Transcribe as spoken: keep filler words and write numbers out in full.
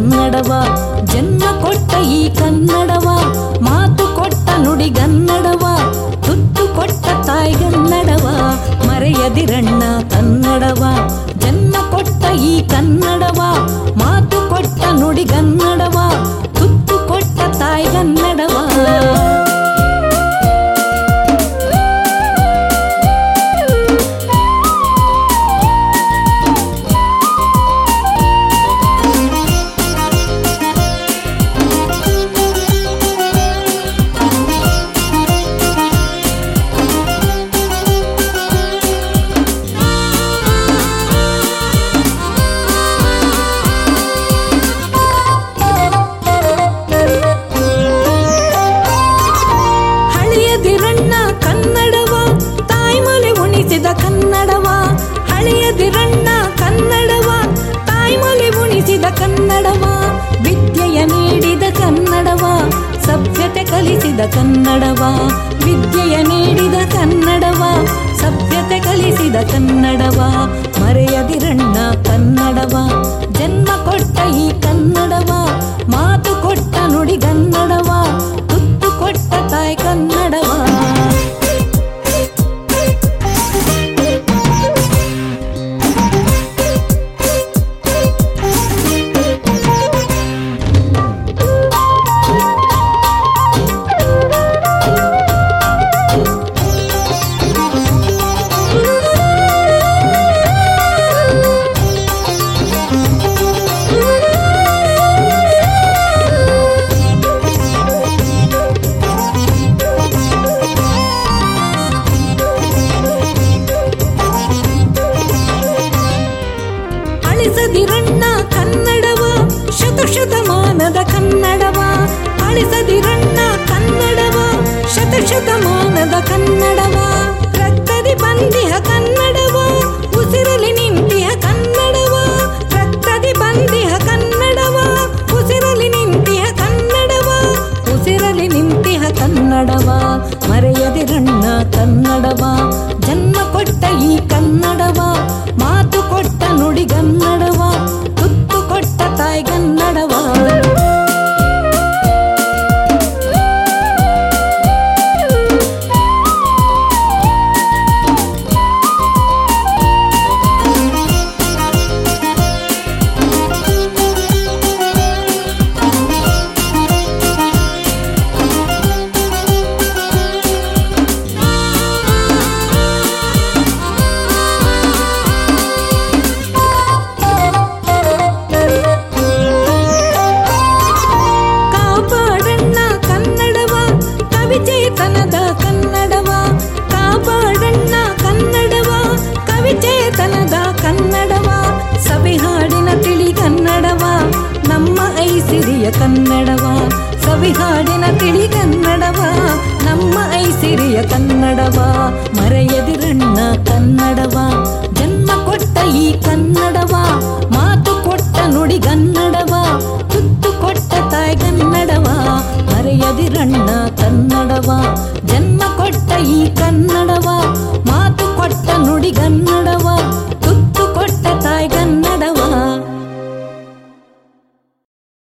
ಕನ್ನಡವ, ಜನ್ಮ ಕೊಟ್ಟ ಈ ಕನ್ನಡವ, ಮಾತು ಕೊಟ್ಟ ನುಡಿಗನ್ನಡವ, ತುತ್ತು ಕೊಟ್ಟ ತಾಯ್ಗನ್ನಡವ, ಮರೆಯದಿರಣ್ಣ ಕನ್ನಡವ, ಜನ್ಮ ಕೊಟ್ಟ ಈ ಕನ್ನಡವ, ಮಾತು ಕೊಟ್ಟ ನುಡಿಗನ್ನಡವ, ತುತ್ತು ಕೊಟ್ಟ ತಾಯ್ಗನ್ನಡವ. ಕನ್ನಡವ ಹಳೆಯದಿರಣ್ಣ ಕನ್ನಡವ, ತಾಯ್ಮೊಳಿ ಉಣಿಸಿದ ಕನ್ನಡವ, ವಿದ್ಯೆಯ ನೀಡಿದ ಕನ್ನಡವ, ಸಭ್ಯತೆ ಕಲಿಸಿದ ಕನ್ನಡವ, ವಿದ್ಯೆಯ ನೀಡಿದ ಕನ್ನಡವ, ಸಭ್ಯತೆ ಕಲಿಸಿದ ಕನ್ನಡವ, ಮರೆಯದಿರಣ್ಣ ಕನ್ನಡವ, ಜನ್ಮ ಕೊಟ್ಟ ಈ ಕನ್ನಡವ, ಮಾತು ಕೊಟ್ಟ ನುಡಿಗನ್ನಡವ, ತುತ್ತು ಕೊಟ್ಟ ತಾಯಿ ಕನ್ನಡವ. ಅಳಿಸದಿರಣ್ಣ ಕನ್ನಡವ, ಶತಶತಮಾನದ ಕನ್ನಡವ, ಅಳಿಸದಿರಣ್ಣ ಕನ್ನಡವ, ಶತಶತಮಾನದ ಕನ್ನಡವ, ರಕ್ತದಿ ಬಂದಿಹ ಕನ್ನಡವ, ಉಸಿರಲಿ ನಿಂತಿಹ ಕನ್ನಡವ, ರಕ್ತದಿ ಬಂದಿಹ ಕನ್ನಡವ, ಉಸಿರಲಿ ನಿಂತಿಹ ಕನ್ನಡವ, ಉಸಿರಲಿ ನಿಂತಿಹ ಕನ್ನಡವ, ಮರೆಯದಿರಣ್ಣ ಕನ್ನಡವ, ಜನ್ಮ ಕೊಟ್ಟ ಈ ಕನ್ನಡವ, ಮಾತು ಕೊಟ್ಟ ನುಡಿಗನ್ನಡವ, ತುತ್ತು ಕೊಟ್ಟ ತಾಯ್ಗನ್ನಡವ. ಚೇತನದ ಕನ್ನಡವ, ಕಾಪಾಡಣ್ಣ ಕನ್ನಡವ, ಕವಿಚೇತನದ ಕನ್ನಡವ, ಸವಿಹಾಡಿನ ತಿಳಿ ಕನ್ನಡವ, ನಮ್ಮ ಐಸಿರಿಯ ಕನ್ನಡವ, ಸವಿಹಾಡಿನ ತಿಳಿ ಕನ್ನಡವ, ನಮ್ಮ ಐಸಿರಿಯ ಕನ್ನಡವ, ಮರೆಯದಿರಣ್ಣ ಕನ್ನಡವ, ಜನ್ಮ ಕೊಟ್ಟ ಈ ಕನ್ನಡವ, ಮಾತು ಕೊಟ್ಟ ನುಡಿಗನ್ನಡವ, ತುತ್ತು ಕೊಟ್ಟ ತಾಯ್ಗನ್ನಡವ, ಮರೆಯದಿರಣ್ಣ ಕನ್ನಡವ, ಜನ್ಮ ಕೊಟ್ಟ ಈ ಕನ್ನಡವ,